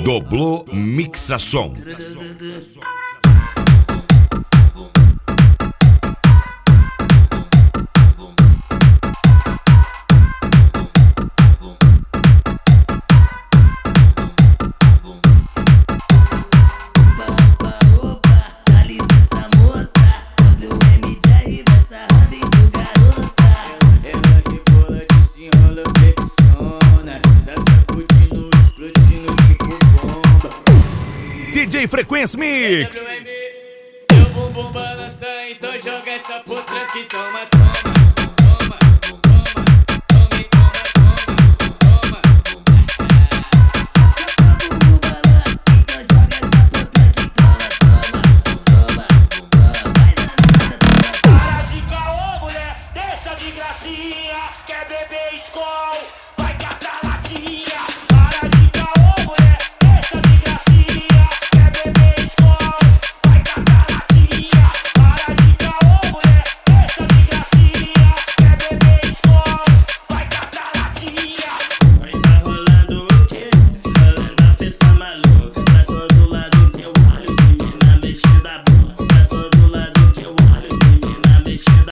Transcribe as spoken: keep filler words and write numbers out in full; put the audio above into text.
Doblô Mixação. D J Frequência Mix. Meu bumbum balança, então joga essa potra que toma, toma, toma, toma, toma, toma, toma, toma. Meu bumbum balança, então joga essa potra que toma, toma, toma, toma. Vai danada, toma. Para de caô, mulher, deixa de gracinha. Quer beber Skol, vai catar latinha.